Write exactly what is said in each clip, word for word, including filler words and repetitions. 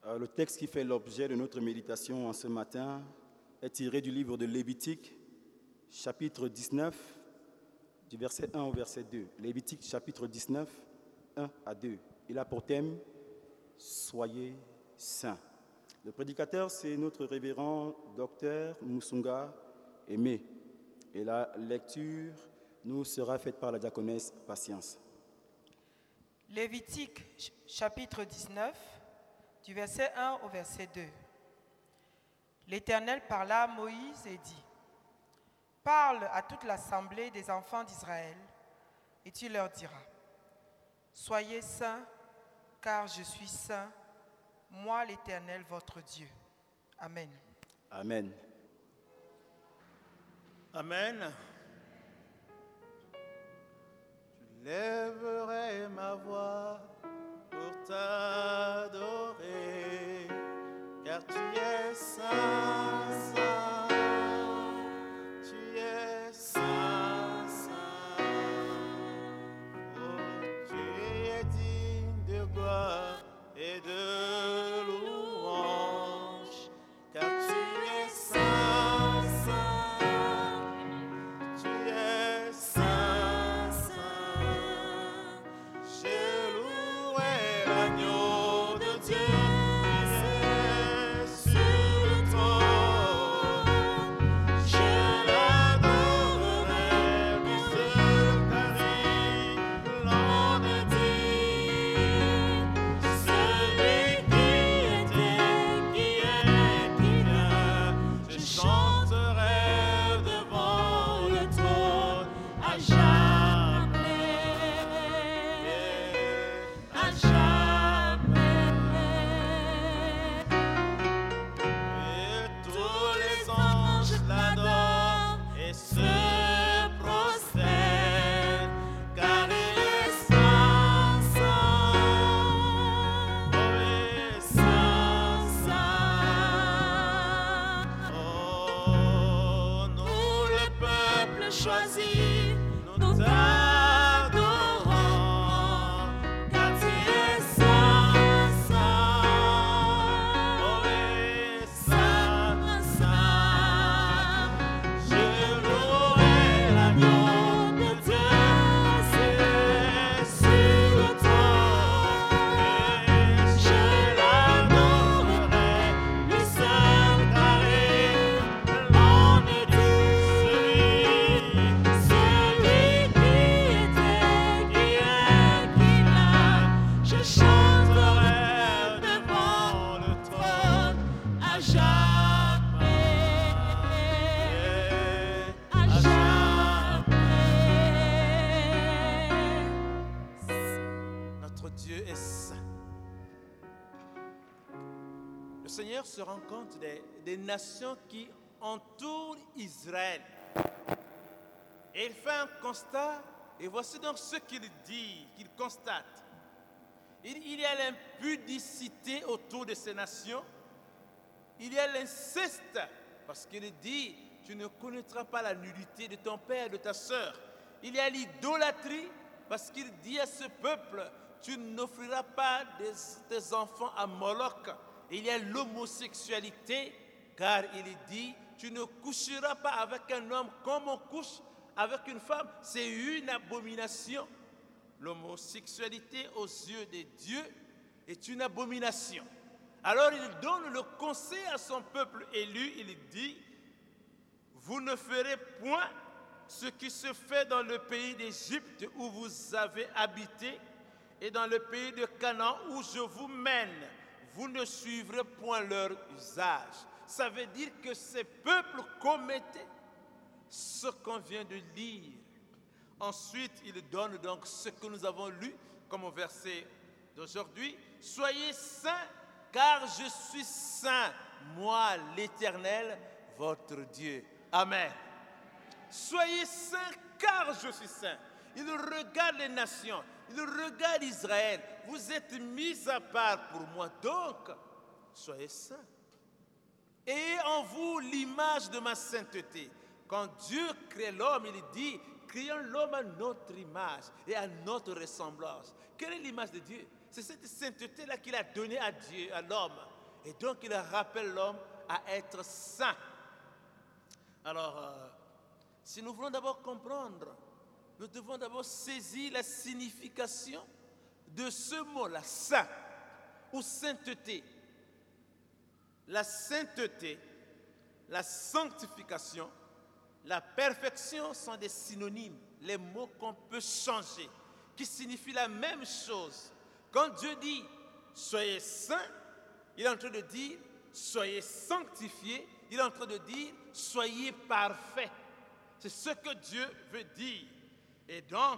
Le texte qui fait l'objet de notre méditation en ce matin est tiré du livre de Lévitique, chapitre dix-neuf, du verset un au verset deux. Lévitique, chapitre dix-neuf, un à deux. Il a pour thème « Soyez saints ». Le prédicateur, c'est notre révérend docteur Musunga Aimé. Et la lecture nous sera faite par la diaconesse Patience. Lévitique, chapitre dix-neuf, du verset un au verset deux. L'Éternel parla à Moïse et dit : « Parle à toute l'assemblée des enfants d'Israël, et tu leur diras : Soyez saints, car je suis saint, moi l'Éternel votre Dieu. Amen. Amen. Amen. Je lèverai ma voix pour t'adorer, car tu es saint, saint, tu es saint, saint. Oh, tu es digne de gloire et de louange, car tu es saint, saint, tu es saint, saint. Je louerai l'agneau de Dieu sur le trône. Je l'adorerai plus Zacharie l'en a dit. Celui qui était, qui est, qui vient, je chanterai devant le trône à jamais, à jamais. Et tous les anges l'adorent et se prosternent, car il est saint, saint, oh, il est saint, saint. Oh, nous le peuple choisi, nous t'adorons, car tu es saint, saint, oh, il est saint, saint. Je louerai l'agneau de Dieu sur le trône, et je l'adorerai plus Zacharie l'en a dit. Celui, celui qui était, qui est, qui vient, je chanterai devant le trône à jamais, à jamais. Notre Dieu est saint. Le Seigneur se rend compte des, des nations qui entourent Israël. Et il fait un constat, et voici donc ce qu'il dit, qu'il constate. Il, il y a l'impudicité autour de ces nations, il y a l'inceste, parce qu'il dit, tu ne connaîtras pas la nudité de ton père et de ta sœur. Il y a l'idolâtrie, parce qu'il dit à ce peuple, tu n'offriras pas des, tes enfants à Moloch. Et il y a l'homosexualité, car il dit, tu ne coucheras pas avec un homme comme on couche avec une femme. C'est une abomination. L'homosexualité aux yeux de Dieu est une abomination. Alors il donne le conseil à son peuple élu, il dit, vous ne ferez point ce qui se fait dans le pays d'Égypte où vous avez habité et dans le pays de Canaan où je vous mène. Vous ne suivrez point leur usage. Ça veut dire que ces peuples commettaient ce qu'on vient de lire. Ensuite, il donne donc ce que nous avons lu comme au verset d'aujourd'hui. Soyez saints, car je suis saint, moi l'Éternel, votre Dieu. Amen. Soyez saints, car je suis saint. Il regarde les nations, il regarde Israël. Vous êtes mis à part pour moi, donc soyez saints. Ayez en vous l'image de ma sainteté. Quand Dieu crée l'homme, il dit, créons l'homme à notre image et à notre ressemblance. Quelle est l'image de Dieu? C'est cette sainteté-là qu'il a donnée à Dieu, à l'homme. Et donc, il rappelle l'homme à être saint. Alors, euh, si nous voulons d'abord comprendre, nous devons d'abord saisir la signification de ce mot-là, saint ou sainteté. La sainteté, la sanctification, la perfection sont des synonymes, les mots qu'on peut changer, qui signifient la même chose. Quand Dieu dit « soyez saints », il est en train de dire « soyez sanctifiés », il est en train de dire « soyez parfaits ». C'est ce que Dieu veut dire. Et donc,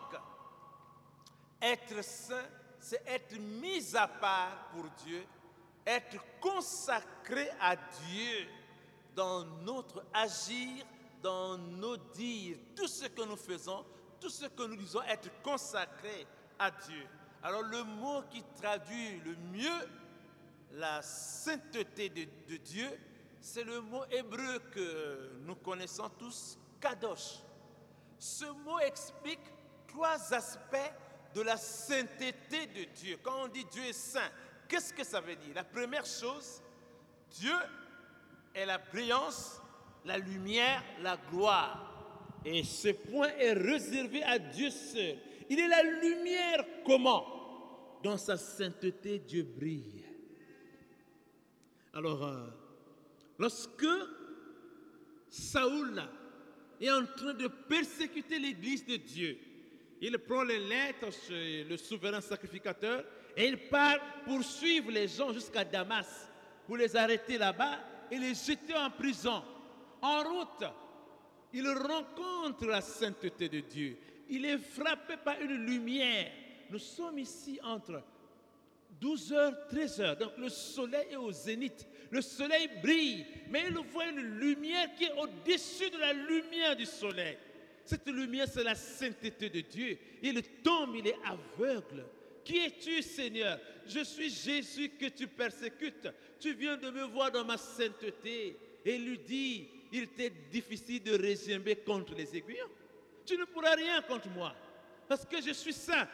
être saint, c'est être mis à part pour Dieu, être consacré à Dieu dans notre agir, dans nos dires, tout ce que nous faisons, tout ce que nous disons, être consacré à Dieu. Alors le mot qui traduit le mieux la sainteté de, de Dieu, c'est le mot hébreu que nous connaissons tous, kadosh. Ce mot explique trois aspects de la sainteté de Dieu. Quand on dit Dieu est saint, qu'est-ce que ça veut dire? La première chose, Dieu est la brillance, la lumière, la gloire. Et ce point est réservé à Dieu seul. Il est la lumière comment? Dans sa sainteté, Dieu brille. Alors, euh, lorsque Saoul est en train de persécuter l'église de Dieu, il prend les lettres chez le souverain sacrificateur et il part poursuivre les gens jusqu'à Damas pour les arrêter là-bas et les jeter en prison. En route, il rencontre la sainteté de Dieu. Il est frappé par une lumière. Nous sommes ici entre douze heures, treize heures. Donc le soleil est au zénith. Le soleil brille, mais il voit une lumière qui est au-dessus de la lumière du soleil. Cette lumière, c'est la sainteté de Dieu. Il tombe, il est aveugle. Qui es-tu, Seigneur? Je suis Jésus que tu persécutes. Tu viens de me voir dans ma sainteté. Et il lui dit, il t'est difficile de résimer contre les aiguillons. Tu ne pourras rien contre moi, parce que je suis saint.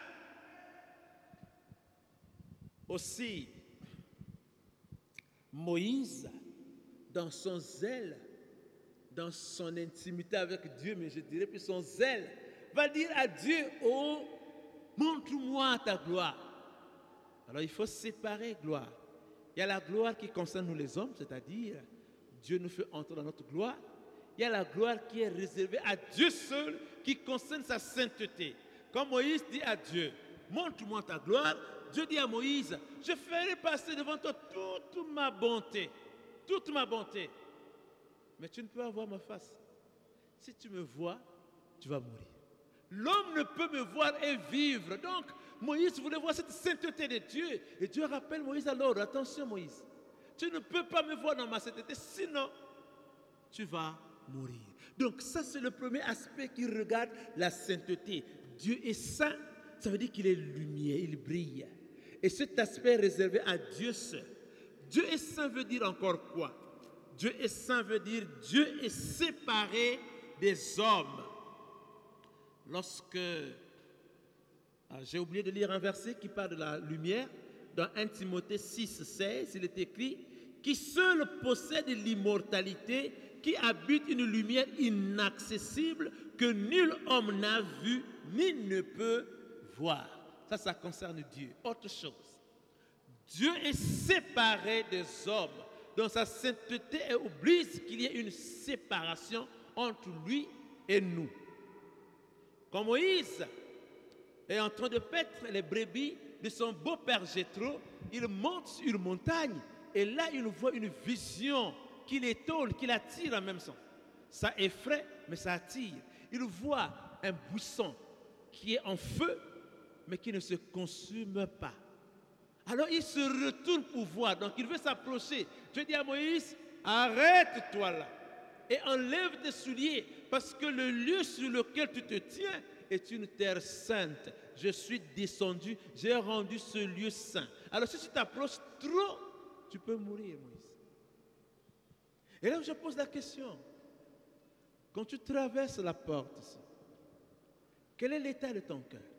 Aussi, Moïse, dans son zèle, dans son intimité avec Dieu, mais je dirais plus son zèle, va dire à Dieu, oh, montre-moi ta gloire. Alors il faut séparer gloire. Il y a la gloire qui concerne nous les hommes, c'est-à-dire Dieu nous fait entrer dans notre gloire. Il y a la gloire qui est réservée à Dieu seul, qui concerne sa sainteté. Quand Moïse dit à Dieu, montre-moi ta gloire, Dieu dit à Moïse, je ferai passer devant toi toute ma bonté, toute ma bonté. Mais tu ne peux avoir ma face. Si tu me vois, tu vas mourir. L'homme ne peut me voir et vivre. Donc, Moïse voulait voir cette sainteté de Dieu. Et Dieu rappelle Moïse alors, attention Moïse, tu ne peux pas me voir dans ma sainteté, sinon tu vas mourir. Donc ça, c'est le premier aspect qui regarde la sainteté. Dieu est saint, ça veut dire qu'il est lumière, il brille. Et cet aspect est réservé à Dieu seul. Dieu est saint veut dire encore quoi? Dieu est saint veut dire Dieu est séparé des hommes. Lorsque, ah, j'ai oublié de lire un verset qui parle de la lumière, dans premier Timothée six, seize, il est écrit « Qui seul possède l'immortalité, qui habite une lumière inaccessible que nul homme n'a vue ni ne peut voir. » Ça, ça concerne Dieu. Autre chose. Dieu est séparé des hommes. Dans sa sainteté, elle oblige qu'il y ait une séparation entre lui et nous. Quand Moïse est en train de paître les brebis de son beau-père Jéthro, il monte sur une montagne et là, il voit une vision qui l'étonne, qui l'attire en même temps. Ça effraie, mais ça attire. Il voit un buisson qui est en feu, mais qui ne se consume pas. Alors il se retourne pour voir, donc il veut s'approcher. Dieu dit à Moïse, arrête-toi là et enlève tes souliers, parce que le lieu sur lequel tu te tiens est une terre sainte. Je suis descendu, j'ai rendu ce lieu saint. Alors si tu t'approches trop, tu peux mourir, Moïse. Et là, je pose la question. Quand tu traverses la porte ici, quel est l'état de ton cœur?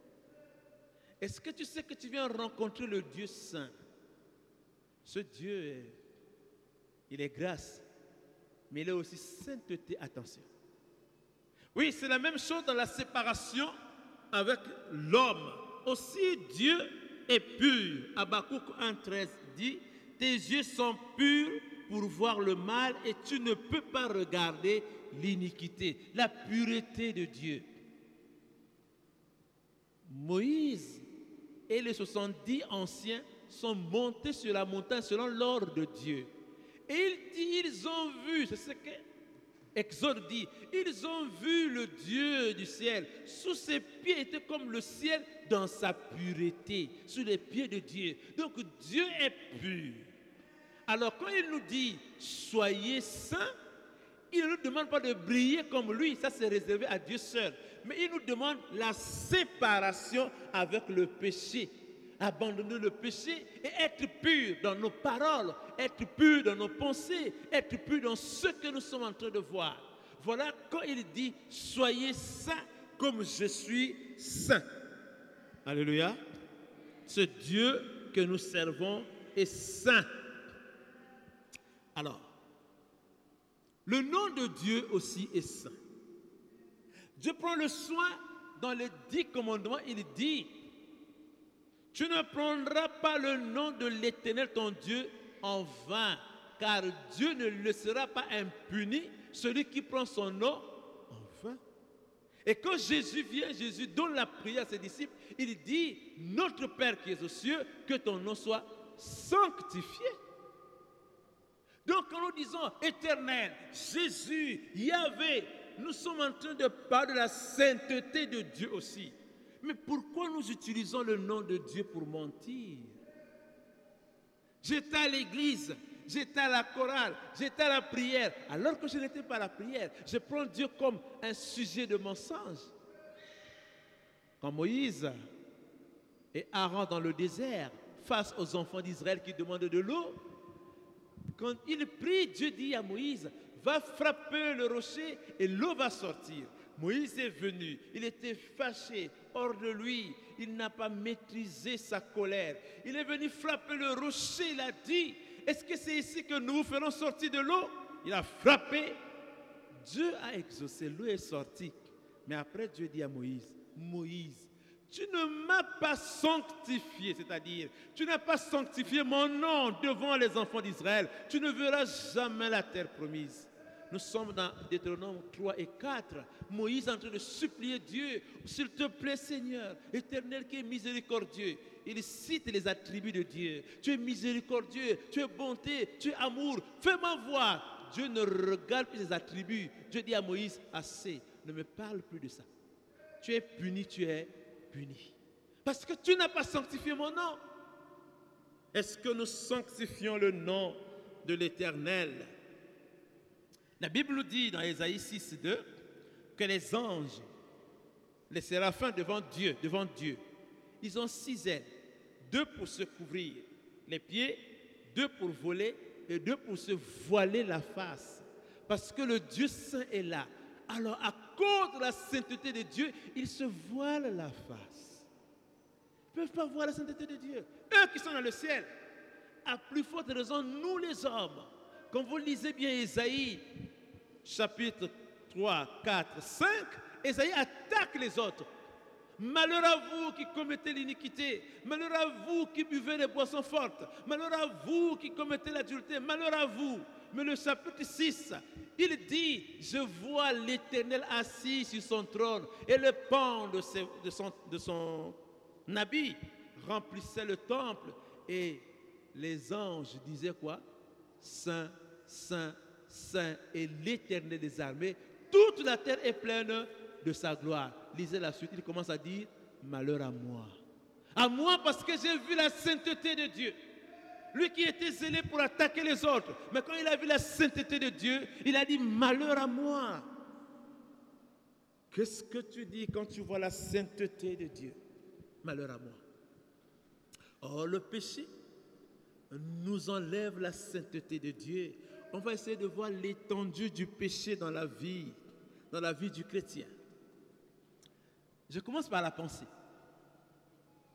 Est-ce que tu sais que tu viens rencontrer le Dieu saint? Ce Dieu est il est grâce, mais il est aussi sainteté, attention. Oui, c'est la même chose dans la séparation avec l'homme. Aussi Dieu est pur. Habakkuk un treize dit, tes yeux sont purs pour voir le mal et tu ne peux pas regarder l'iniquité. La pureté de Dieu. Moïse et les soixante-dix anciens sont montés sur la montagne selon l'ordre de Dieu. Et il dit, ils ont vu, c'est ce que Exode dit, ils ont vu le Dieu du ciel. Sous ses pieds était comme le ciel dans sa pureté, sous les pieds de Dieu. Donc Dieu est pur. Alors quand il nous dit, soyez saints, il ne nous demande pas de briller comme lui, ça c'est réservé à Dieu seul. Mais il nous demande la séparation avec le péché. Abandonner le péché et être pur dans nos paroles, être pur dans nos pensées, être pur dans ce que nous sommes en train de voir. Voilà quand il dit, soyez saints comme je suis saint. Alléluia. Ce Dieu que nous servons est saint. Alors, le nom de Dieu aussi est saint. Dieu prend le soin dans les dix commandements, il dit, tu ne prendras pas le nom de l'Éternel ton Dieu en vain, car Dieu ne laissera pas impuni celui qui prend son nom en vain. Et quand Jésus vient, Jésus donne la prière à ses disciples, il dit, notre Père qui es aux cieux, que ton nom soit sanctifié. Donc quand nous disons Éternel, Jésus, Yahvé, nous sommes en train de parler de la sainteté de Dieu aussi. Mais pourquoi nous utilisons le nom de Dieu pour mentir? J'étais à l'église, j'étais à la chorale, j'étais à la prière, alors que je n'étais pas à la prière. Je prends Dieu comme un sujet de mensonge. Quand Moïse et Aaron dans le désert, face aux enfants d'Israël qui demandent de l'eau, quand il prie, Dieu dit à Moïse, va frapper le rocher et l'eau va sortir. Moïse est venu, il était fâché, hors de lui, il n'a pas maîtrisé sa colère. Il est venu frapper le rocher, il a dit, est-ce que c'est ici que nous vous ferons sortir de l'eau? Il a frappé, Dieu a exaucé, l'eau est sortie. Mais après Dieu dit à Moïse, Moïse, tu ne m'as pas sanctifié, c'est-à-dire, tu n'as pas sanctifié mon nom devant les enfants d'Israël, tu ne verras jamais la terre promise. Nous sommes dans Deutéronome trois et quatre. Moïse est en train de supplier Dieu, s'il te plaît Seigneur, Éternel qui est miséricordieux. Il cite les attributs de Dieu. Tu es miséricordieux, tu es bonté, tu es amour. Fais-moi voir. Dieu ne regarde plus les attributs. Dieu dit à Moïse, assez, ne me parle plus de ça. Tu es puni, tu es puni. Parce que tu n'as pas sanctifié mon nom. Est-ce que nous sanctifions le nom de l'Éternel? La Bible nous dit dans Ésaïe six, deux que les anges, les séraphins devant Dieu, devant Dieu, ils ont six ailes, deux pour se couvrir les pieds, deux pour voler et deux pour se voiler la face. Parce que le Dieu saint est là. Alors à cause de la sainteté de Dieu, ils se voilent la face. Ils ne peuvent pas voir la sainteté de Dieu. Eux qui sont dans le ciel, à plus forte raison, nous les hommes. Quand vous lisez bien Ésaïe, chapitre trois, quatre, cinq, Ésaïe attaque les autres. Malheur à vous qui commettez l'iniquité, malheur à vous qui buvez les boissons fortes, malheur à vous qui commettez l'adultère, malheur à vous. Mais le chapitre six, il dit, je vois l'Éternel assis sur son trône et le pan de, ses, de, son, de son habit remplissait le temple et les anges disaient quoi? Saint, Saint, Saint et l'Éternel des armées, toute la terre est pleine de sa gloire. Lisez la suite, il commence à dire, malheur à moi. À moi parce que j'ai vu la sainteté de Dieu. Lui qui était zélé pour attaquer les autres, mais quand il a vu la sainteté de Dieu, il a dit, malheur à moi. Qu'est-ce que tu dis quand tu vois la sainteté de Dieu? Malheur à moi. Or, le péché nous enlève la sainteté de Dieu. On va essayer de voir l'étendue du péché dans la vie, dans la vie du chrétien. Je commence par la pensée.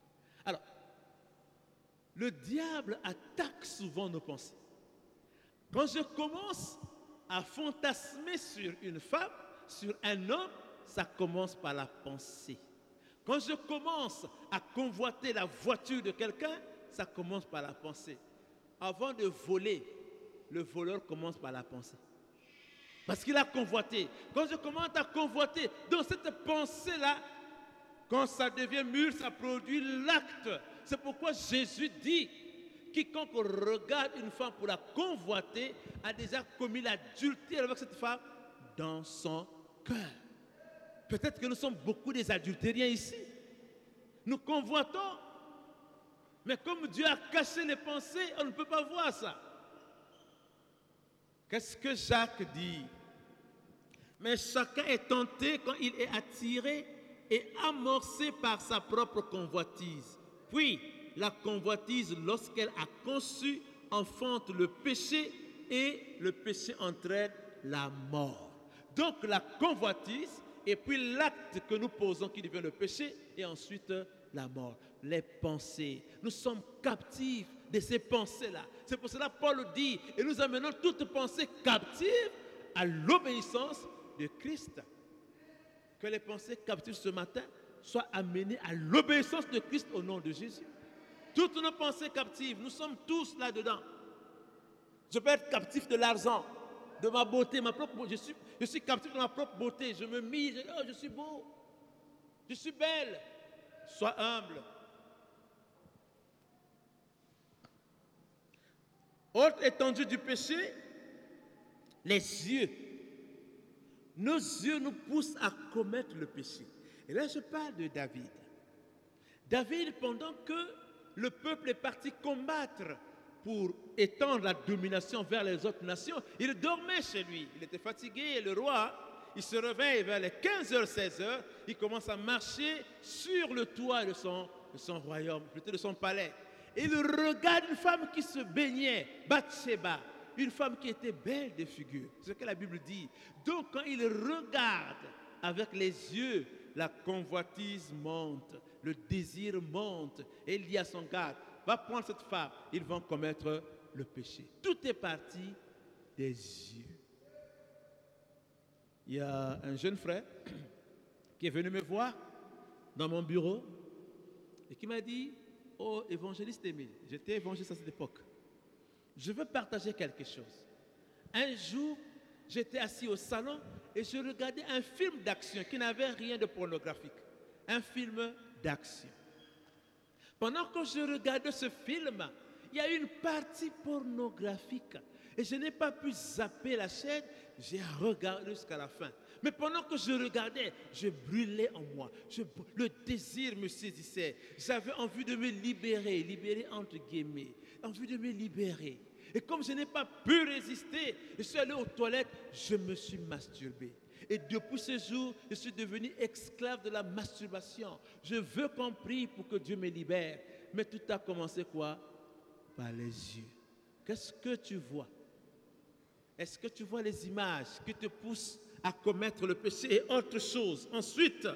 Alors, le diable attaque souvent nos pensées. Quand je commence à fantasmer sur une femme, sur un homme, ça commence par la pensée. Quand je commence à convoiter la voiture de quelqu'un, ça commence par la pensée. Avant de voler, le voleur commence par la pensée. Parce qu'il a convoité. Quand je commence à convoiter, dans cette pensée-là, quand ça devient mûr, ça produit l'acte. C'est pourquoi Jésus dit, quiconque regarde une femme pour la convoiter a déjà commis l'adultère avec cette femme dans son cœur. Peut-être que nous sommes beaucoup des adultériens ici. Nous convoitons. Mais comme Dieu a caché les pensées, on ne peut pas voir ça. Qu'est-ce que Jacques dit? Mais chacun est tenté quand il est attiré et amorcé par sa propre convoitise. Puis, la convoitise, lorsqu'elle a conçu, enfante le péché et le péché entraîne la mort. Donc, la convoitise et puis l'acte que nous posons qui devient le péché et ensuite la mort. Les pensées. Nous sommes captifs de ces pensées-là. C'est pour cela que Paul dit, et nous amenons toute pensée captive à l'obéissance de Christ. Que les pensées captives ce matin soient amenées à l'obéissance de Christ au nom de Jésus. Toutes nos pensées captives, nous sommes tous là-dedans. Je peux être captif de l'argent, de ma beauté, ma propre beauté. Je suis, je suis captif de ma propre beauté. Je me mise, je, oh, je suis beau, je suis belle. Sois humble. Autre étendue du péché, les yeux. Nos yeux nous poussent à commettre le péché. Et là, je parle de David. David, pendant que le peuple est parti combattre pour étendre la domination vers les autres nations, il dormait chez lui. Il était fatigué et le roi, il se réveille vers les quinze heures, seize heures. Il commence à marcher sur le toit de son, de son royaume, plutôt de son palais. Et il regarde une femme qui se baignait, Bathsheba, une femme qui était belle de figure. C'est ce que la Bible dit. Donc quand il regarde avec les yeux, la convoitise monte, le désir monte. Et il dit à son garde, va prendre cette femme, ils vont commettre le péché. Tout est parti des yeux. Il y a un jeune frère qui est venu me voir dans mon bureau et qui m'a dit, oh évangéliste Émile, j'étais évangéliste à cette époque, je veux partager quelque chose. Un jour, j'étais assis au salon et je regardais un film d'action qui n'avait rien de pornographique. Un film d'action. Pendant que je regardais ce film, il y a une partie pornographique. Et je n'ai pas pu zapper la chaîne, j'ai regardé jusqu'à la fin. Mais pendant que je regardais, je brûlais en moi. Je, le désir me saisissait. J'avais envie de me libérer, libérer entre guillemets, envie de me libérer. Et comme je n'ai pas pu résister, je suis allé aux toilettes, je me suis masturbé. Et depuis ce jour, je suis devenu esclave de la masturbation. Je veux qu'on prie pour que Dieu me libère. Mais tout a commencé quoi? Par les yeux. Qu'est-ce que tu vois? Est-ce que tu vois les images qui te poussent à commettre le péché et autre chose? Ensuite,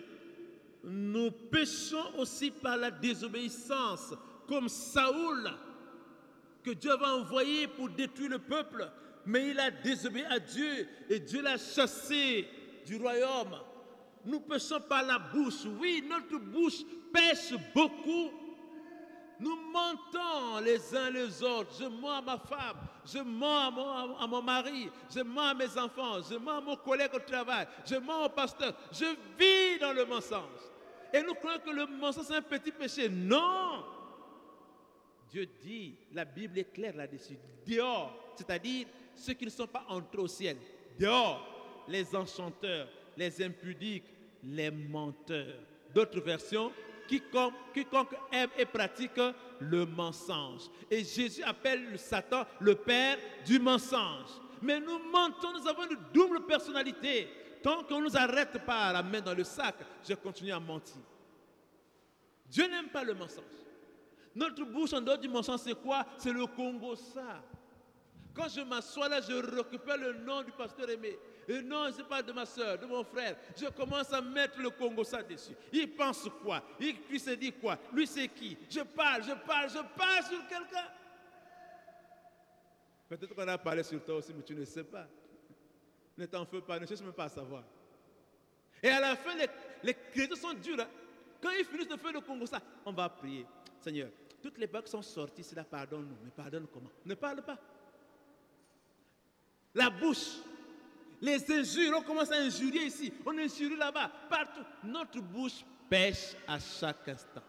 nous péchons aussi par la désobéissance, comme Saoul, que Dieu va envoyer pour détruire le peuple, mais il a désobéi à Dieu et Dieu l'a chassé du royaume. Nous péchons par la bouche. Oui, notre bouche pêche beaucoup. Nous mentons les uns les autres. Je mens à ma femme, je mens à mon, à mon mari, je mens à mes enfants, je mens à mon collègue au travail, je mens au pasteur. Je vis dans le mensonge. Et nous croyons que le mensonge c'est un petit péché. Non! Dieu dit, la Bible est claire là-dessus. Dehors, c'est-à-dire ceux qui ne sont pas entrés au ciel. Dehors, les enchanteurs, les impudiques, les menteurs. D'autres versions, quiconque, quiconque aime et pratique le mensonge. Et Jésus appelle le Satan le père du mensonge. Mais nous mentons, nous avons une double personnalité. Tant qu'on ne nous arrête pas la main dans le sac, je continue à mentir. Dieu n'aime pas le mensonge. Notre bouche en dehors du mensonge, c'est quoi? C'est le Congo ça. Quand je m'assois là, je récupère le nom du pasteur Aimé. Et non, ce n'est pas de ma soeur, de mon frère. Je commence à mettre le Congo ça dessus. Il pense quoi? Il, lui se dit quoi? Lui c'est qui? Je parle, je parle, je parle sur quelqu'un. Peut-être qu'on a parlé sur toi aussi, mais tu ne sais pas. Ne t'en fais pas, ne cherche même pas à savoir. Et à la fin, les, les chrétiens sont durs. Hein? Quand ils finissent de faire le Congo, ça, on va prier. Seigneur, toutes les bagues sont sorties, c'est là, pardonne-nous. Mais pardonne comment? Ne parle pas. La bouche, les injures, on commence à injurier ici, on injurie là-bas, partout. Notre bouche pêche à chaque instant.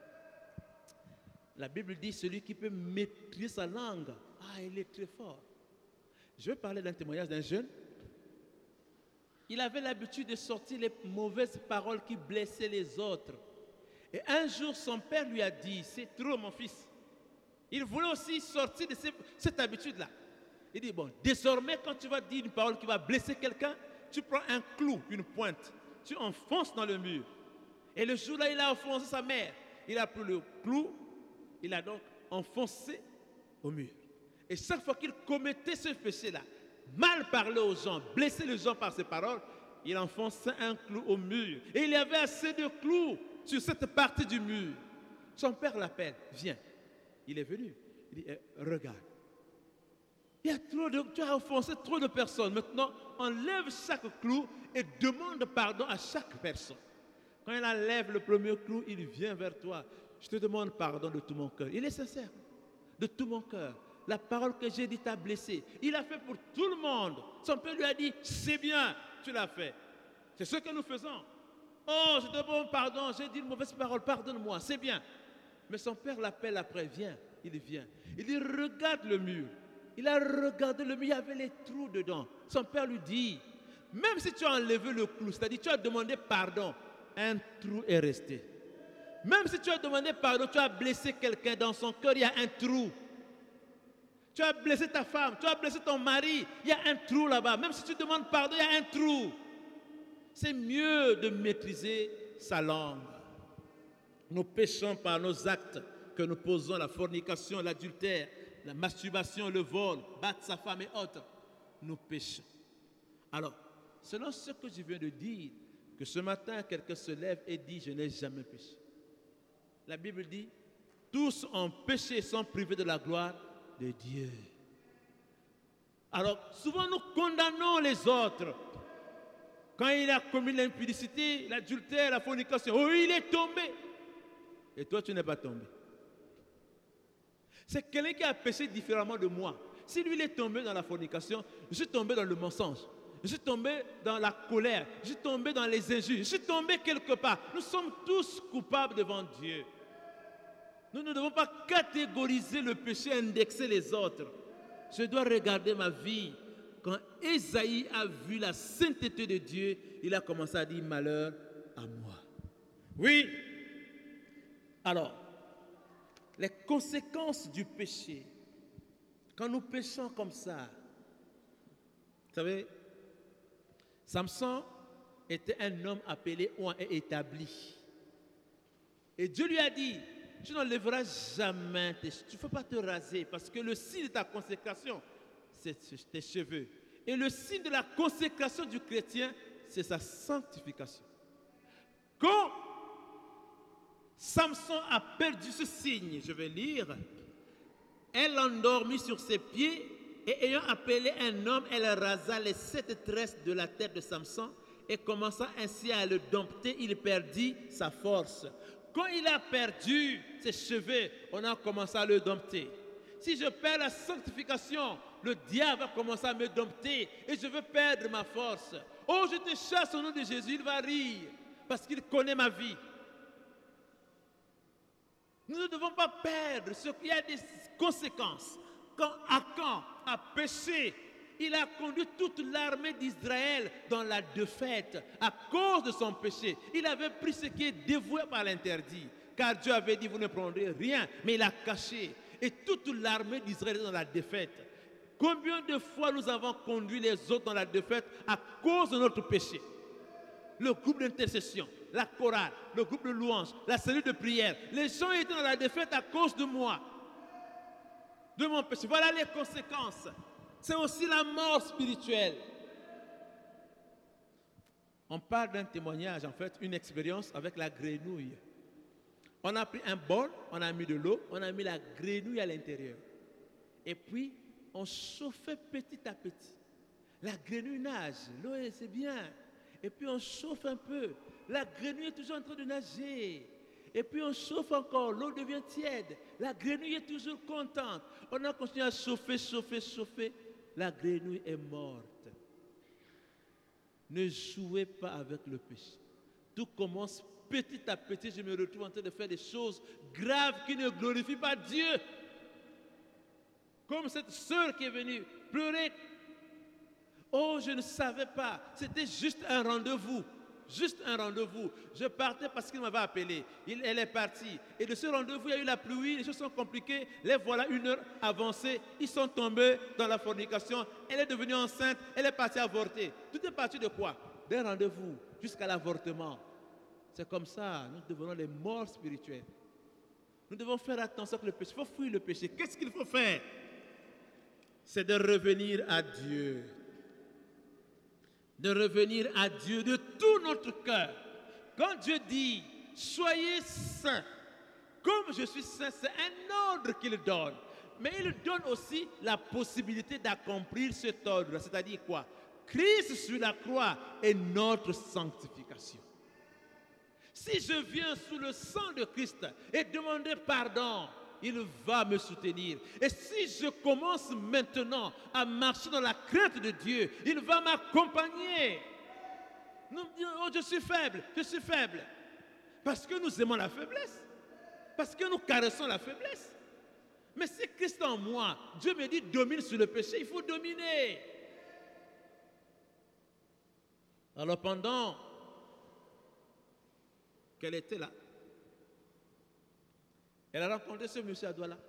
La Bible dit, celui qui peut maîtriser sa langue, ah, il est très fort. Je vais parler d'un témoignage d'un jeune. Il avait l'habitude de sortir les mauvaises paroles qui blessaient les autres. Et un jour, son père lui a dit, c'est trop mon fils. Il voulait aussi sortir de cette habitude-là. Il dit, bon, désormais, quand tu vas dire une parole qui va blesser quelqu'un, tu prends un clou, une pointe, tu enfonces dans le mur. Et le jour-là, il a enfoncé sa mère. Il a pris le clou, il a donc enfoncé au mur. Et chaque fois qu'il commettait ce péché-là, mal parler aux gens, blesser les gens par ses paroles, il enfonçait un clou au mur. Et il y avait assez de clous sur cette partie du mur. Son père l'appelle, viens. Il est venu. Il dit, eh, regarde. Il y a trop de, tu as enfoncé trop de personnes. Maintenant, enlève chaque clou et demande pardon à chaque personne. Quand il enlève le premier clou, il vient vers toi. Je te demande pardon de tout mon cœur. Il est sincère. De tout mon cœur. La parole que j'ai dit t'a blessé. Il a fait pour tout le monde. Son père lui a dit, c'est bien, tu l'as fait. C'est ce que nous faisons. Oh, je te demande pardon, j'ai dit une mauvaise parole, pardonne-moi, c'est bien. Mais son père l'appelle après, viens, il vient. Il dit, regarde le mur. Il a regardé le mur, il y avait les trous dedans. Son père lui dit, même si tu as enlevé le clou, c'est-à-dire tu as demandé pardon, un trou est resté. Même si tu as demandé pardon, tu as blessé quelqu'un dans son cœur, il y a un trou. Tu as blessé ta femme, tu as blessé ton mari, il y a un trou là-bas. Même si tu demandes pardon, il y a un trou. C'est mieux de maîtriser sa langue. Nous péchons par nos actes que nous posons, la fornication, l'adultère, la masturbation, le vol, battre sa femme et autres. Nous péchons. Alors, selon ce que je viens de dire, que ce matin, quelqu'un se lève et dit, je n'ai jamais péché. La Bible dit, tous ont péché et sont privés de la gloire de Dieu. Alors, souvent nous condamnons les autres. Quand il a commis l'impudicité, l'adultère, la fornication, oh, il est tombé. Et toi, tu n'es pas tombé. C'est quelqu'un qui a péché différemment de moi. Si lui, il est tombé dans la fornication, je suis tombé dans le mensonge. Je suis tombé dans la colère. Je suis tombé dans les injures. Je suis tombé quelque part. Nous sommes tous coupables devant Dieu. Nous ne devons pas catégoriser le péché, indexer les autres. Je dois regarder ma vie. Quand Ésaïe a vu la sainteté de Dieu, il a commencé à dire malheur à moi. Oui. Alors, les conséquences du péché, quand nous péchons comme ça, vous savez, Samson était un homme appelé ou et établi. Et Dieu lui a dit, tu n'enlèveras jamais, tes, tu ne faut pas te raser parce que le signe de ta consécration, c'est tes cheveux. Et le signe de la consécration du chrétien, c'est sa sanctification. Quand Samson a perdu ce signe, je vais lire, elle l'endormit sur ses pieds et ayant appelé un homme, elle rasa les sept tresses de la tête de Samson et commença ainsi à le dompter, il perdit sa force. Quand il a perdu ses cheveux, on a commencé à le dompter. Si je perds la sanctification, le diable va commencer à me dompter et je veux perdre ma force. Oh, je te chasse au nom de Jésus, il va rire parce qu'il connaît ma vie. Nous ne devons pas perdre ce qu'il y a des conséquences. Quand Akan a péché, il a conduit toute l'armée d'Israël dans la défaite à cause de son péché. Il avait pris ce qui est dévoué par l'interdit, car Dieu avait dit vous ne prendrez rien, mais il a caché. Et toute l'armée d'Israël est dans la défaite. Combien de fois nous avons conduit les autres dans la défaite à cause de notre péché? Le groupe d'intercession, la chorale, le groupe de louange, la cellule de prière. Les gens étaient dans la défaite à cause de moi, de mon péché. Voilà les conséquences. C'est aussi la mort spirituelle. On parle d'un témoignage, en fait, une expérience avec la grenouille. On a pris un bol, on a mis de l'eau, on a mis la grenouille à l'intérieur. Et puis, on chauffait petit à petit. La grenouille nage, l'eau c'est bien. Et puis on chauffe un peu. La grenouille est toujours en train de nager. Et puis on chauffe encore, l'eau devient tiède. La grenouille est toujours contente. On a continué à chauffer, chauffer, chauffer. La grenouille est morte. Ne jouez pas avec le péché. Tout commence petit à petit. Je me retrouve en train de faire des choses graves qui ne glorifient pas Dieu. Comme cette sœur qui est venue pleurer. Oh, je ne savais pas. C'était juste un rendez-vous. Juste un rendez-vous. Je partais parce qu'il m'avait appelé. Il, elle est partie. Et de ce rendez-vous, il y a eu la pluie, les choses sont compliquées. Les voilà une heure avancée. Ils sont tombés dans la fornication. Elle est devenue enceinte. Elle est partie avorter. Tout est parti de quoi? D'un rendez-vous jusqu'à l'avortement. C'est comme ça. Nous devenons les morts spirituels. Nous devons faire attention avec le péché. Il faut fuir le péché. Qu'est-ce qu'il faut faire? C'est de revenir à Dieu. De revenir à Dieu de tout notre cœur. Quand Dieu dit, soyez saints, comme je suis saint, c'est un ordre qu'il donne. Mais il donne aussi la possibilité d'accomplir cet ordre. C'est-à-dire quoi? Christ sur la croix est notre sanctification. Si je viens sous le sang de Christ et demander pardon, il va me soutenir. Et si je commence maintenant à marcher dans la crainte de Dieu, il va m'accompagner. Nous disons, oh, je suis faible, je suis faible. Parce que nous aimons la faiblesse. Parce que nous caressons la faiblesse. Mais si Christ en moi, Dieu me dit, domine sur le péché, il faut dominer. Alors pendant qu'elle était là, elle a rencontré ce monsieur à Douala.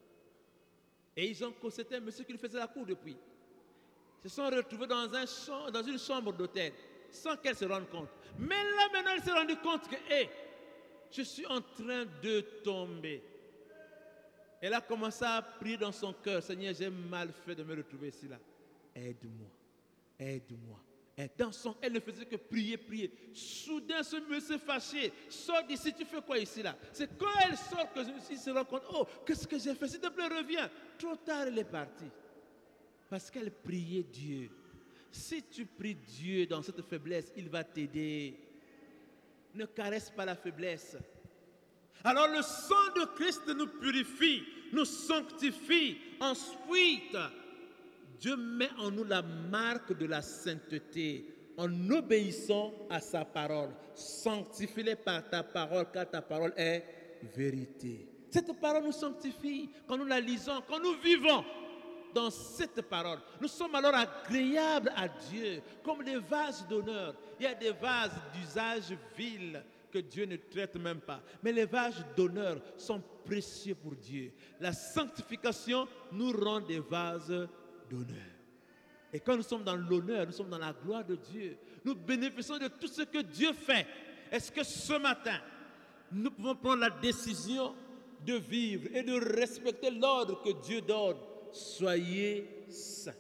Et ils ont c'était un monsieur qui lui faisait la cour depuis. Ils se sont retrouvés dans, un champ, dans une chambre d'hôtel sans qu'elle se rende compte. Mais là maintenant, elle s'est rendue compte que hey, je suis en train de tomber. Elle a commencé à prier dans son cœur. Seigneur, j'ai mal fait de me retrouver ici là. Aide-moi, aide-moi. Et dans son, elle ne faisait que prier, prier. Soudain, ce monsieur fâché sort d'ici. Tu fais quoi ici là? C'est quand elle sort que je se rend compte. Oh, qu'est-ce que j'ai fait? S'il te plaît, reviens. Trop tard, elle est partie. Parce qu'elle priait Dieu. Si tu pries Dieu dans cette faiblesse, il va t'aider. Ne caresse pas la faiblesse. Alors le sang de Christ nous purifie, nous sanctifie. Ensuite, Dieu met en nous la marque de la sainteté en obéissant à sa parole. Sanctifie-les par ta parole, car ta parole est vérité. Cette parole nous sanctifie quand nous la lisons, quand nous vivons dans cette parole. Nous sommes alors agréables à Dieu, comme des vases d'honneur. Il y a des vases d'usage vil que Dieu ne traite même pas. Mais les vases d'honneur sont précieux pour Dieu. La sanctification nous rend des vases d'honneur. Et quand nous sommes dans l'honneur, nous sommes dans la gloire de Dieu. Nous bénéficions de tout ce que Dieu fait. Est-ce que ce matin, nous pouvons prendre la décision de vivre et de respecter l'ordre que Dieu donne? Soyez saints.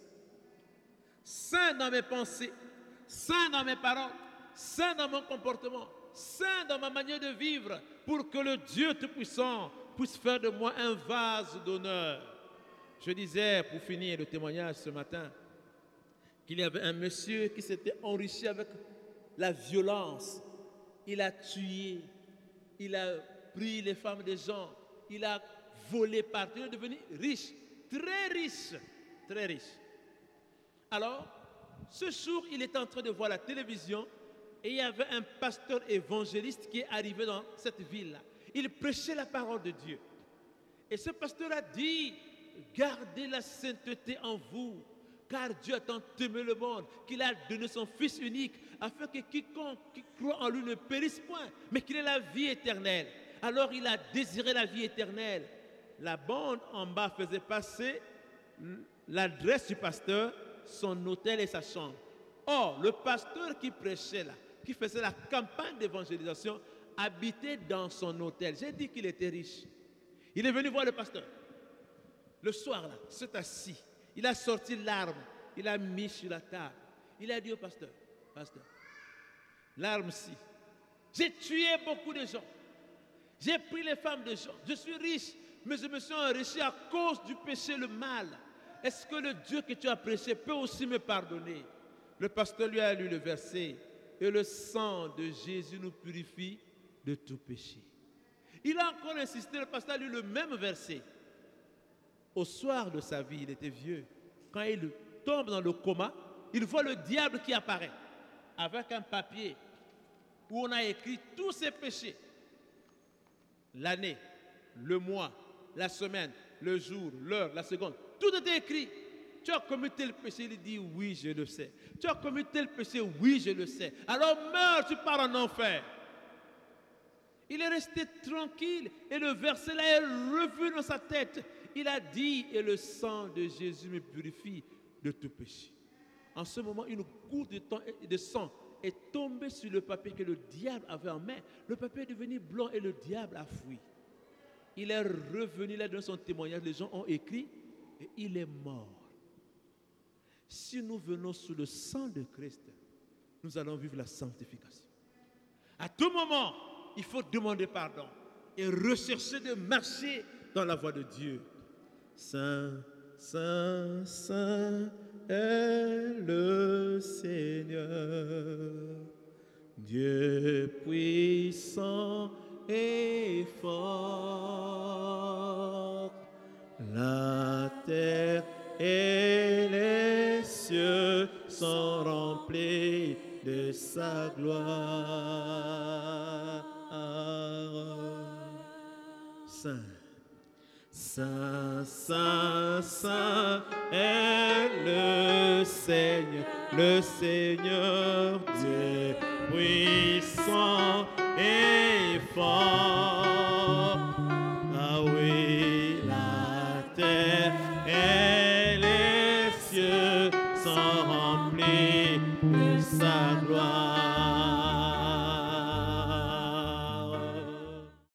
Saints dans mes pensées, saints dans mes paroles, saints dans mon comportement, saints dans ma manière de vivre, pour que le Dieu Tout-Puissant puisse faire de moi un vase d'honneur. Je disais, pour finir le témoignage ce matin, qu'il y avait un monsieur qui s'était enrichi avec la violence. Il a tué, il a pris les femmes des gens, il a volé partout, il est devenu riche, très riche, très riche. Alors, ce jour, il était en train de voir la télévision et il y avait un pasteur évangéliste qui est arrivé dans cette ville-là. Il prêchait la parole de Dieu. Et ce pasteur a dit, gardez la sainteté en vous, car Dieu a tant aimé le monde qu'il a donné son Fils unique afin que quiconque qui croit en lui ne périsse point, mais qu'il ait la vie éternelle. Alors il a désiré la vie éternelle. La bande en bas faisait passer l'adresse du pasteur, son hôtel et sa chambre. Or, le pasteur qui prêchait là, qui faisait la campagne d'évangélisation, habitait dans son hôtel. J'ai dit qu'il était riche. Il est venu voir le pasteur. Le soir là, s'est assis. Il a sorti l'arme, il a mis sur la table. Il a dit au pasteur, pasteur, l'arme-ci, j'ai tué beaucoup de gens. J'ai pris les femmes de gens. Je suis riche, mais je me suis enrichi à cause du péché, le mal. est-ce que le Dieu que tu as prêché peut aussi me pardonner? Le pasteur lui a lu le verset. Et le sang de Jésus nous purifie de tout péché. Il a encore insisté, le pasteur a lu le même verset. Au soir de sa vie, il était vieux. Quand il tombe dans le coma, il voit le diable qui apparaît avec un papier où on a écrit tous ses péchés. L'année, le mois, la semaine, le jour, l'heure, la seconde, tout était écrit. Tu as commis tel péché, il dit oui, je le sais. Tu as commis tel péché, oui, je le sais. Alors meurs, tu pars en enfer. Il est resté tranquille et le verset là est revenu dans sa tête. Il a dit, et le sang de Jésus me purifie de tout péché. En ce moment, une goutte de, temps, de sang est tombée sur le papier que le diable avait en main. Le papier est devenu blanc et le diable a fui. Il est revenu là dans son témoignage. Les gens ont écrit et il est mort. Si nous venons sous le sang de Christ, nous allons vivre la sanctification. À tout moment, il faut demander pardon et rechercher de marcher dans la voie de Dieu. Saint, Saint, Saint est le Seigneur, Dieu puissant et fort. La terre et les cieux sont remplis de sa gloire. Saint, Saint, Saint, Saint est le Seigneur, le Seigneur Dieu puissant et fort. Ah oui, la terre et les cieux sont remplis de sa gloire.